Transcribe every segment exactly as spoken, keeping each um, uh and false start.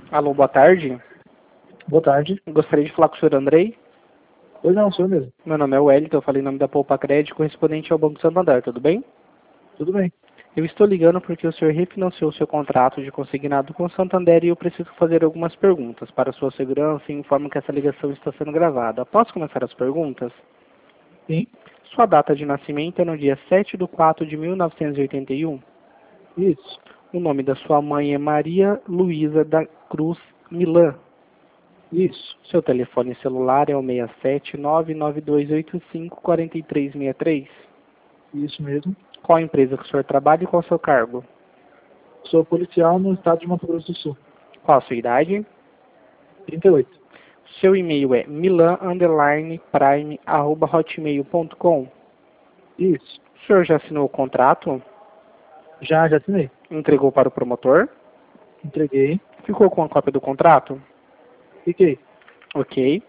Alô, boa tarde. Boa tarde. Gostaria de falar com o senhor Andrei. Pois não, sou eu mesmo. Meu nome é Wellington, eu falei em nome da Poupa Crédito, correspondente ao Banco Santander, tudo bem? Tudo bem. Eu estou ligando porque o senhor refinanciou o seu contrato de consignado com o Santander e eu preciso fazer algumas perguntas. Para sua segurança, e informo que essa ligação está sendo gravada. Posso começar as perguntas? Sim. Sua data de nascimento é no dia sete de quatro de mil novecentos e oitenta e um? Isso. O nome da sua mãe é Maria Luísa da Cruz Milan. Isso. Seu telefone celular é o seis sete nove nove dois oito cinco quatro três seis três. Isso mesmo. Qual a empresa que o senhor trabalha e qual o seu cargo? Sou policial no estado de Mato Grosso do Sul. Qual a sua idade? trinta e oito. Seu e-mail é milan underline prime arroba hotmail ponto com. Isso. O senhor já assinou o contrato? Já, já assinei. Entregou para o promotor? Entreguei. Ficou com a cópia do contrato? Fiquei. Ok.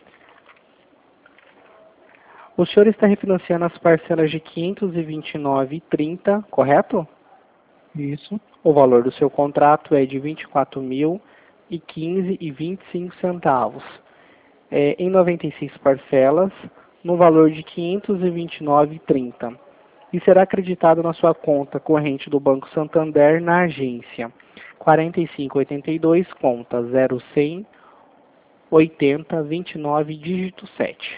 O senhor está refinanciando as parcelas de quinhentos e vinte e nove reais e trinta centavos, correto? Isso. O valor do seu contrato é de vinte e quatro mil e quinze reais e vinte e cinco centavos. É, em noventa e seis parcelas, no valor de quinhentos e vinte e nove reais e trinta centavos. E será acreditado na sua conta corrente do Banco Santander na agência quarenta e cinco oitenta e dois, conta zero cem oitenta vinte e nove, dígito sete.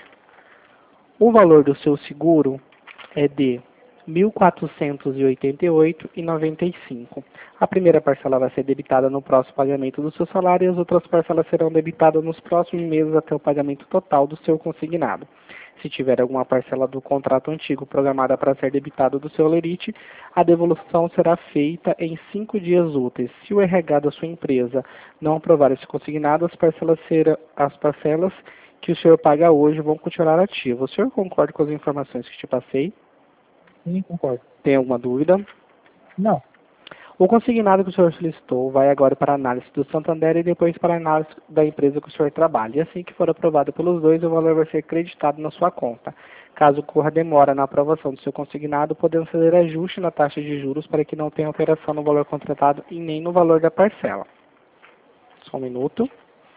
O valor do seu seguro é de mil quatrocentos e oitenta e oito reais e noventa e cinco centavos. A primeira parcela vai ser debitada no próximo pagamento do seu salário e as outras parcelas serão debitadas nos próximos meses até o pagamento total do seu consignado. Se tiver alguma parcela do contrato antigo programada para ser debitada do seu lerite, a devolução será feita em cinco dias úteis. Se o R H da sua empresa não aprovar esse consignado, as parcelas, serão, as parcelas que o senhor paga hoje vão continuar ativas. O senhor concorda com as informações que te passei? Sim, concordo. Tem alguma dúvida? Não. O consignado que o senhor solicitou vai agora para a análise do Santander e depois para a análise da empresa que o senhor trabalha. E assim que for aprovado pelos dois, o valor vai ser creditado na sua conta. Caso ocorra demora na aprovação do seu consignado, podemos fazer ajuste na taxa de juros para que não tenha alteração no valor contratado e nem no valor da parcela. Só um minuto.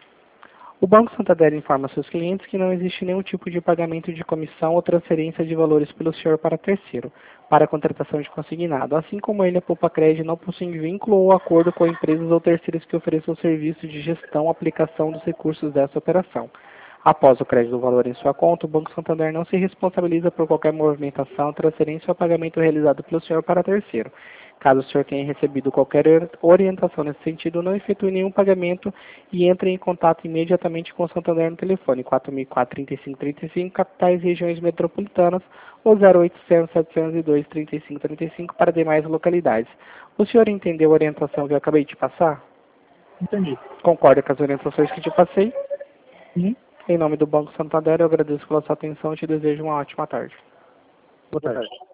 O Banco Santander informa seus clientes que não existe nenhum tipo de pagamento de comissão ou transferência de valores pelo senhor para terceiro, para a contratação de consignado. Assim como ele, a Poupa Crédito não possui vínculo ou acordo com empresas ou terceiros que ofereçam serviço de gestão ou aplicação dos recursos dessa operação. Após o crédito do valor em sua conta, o Banco Santander não se responsabiliza por qualquer movimentação, transferência ou pagamento realizado pelo senhor para terceiro. Caso o senhor tenha recebido qualquer orientação nesse sentido, não efetue nenhum pagamento e entre em contato imediatamente com o Santander no telefone quatro mil e quatro, trinta e cinco trinta e cinco, capitais e regiões metropolitanas, ou zero oitocentos, setecentos e dois, trinta e cinco trinta e cinco para demais localidades. O senhor entendeu a orientação que eu acabei de passar? Entendi. Concorda com as orientações que te passei? Sim. Em nome do Banco Santander, eu agradeço pela sua atenção e te desejo uma ótima tarde. Boa tarde.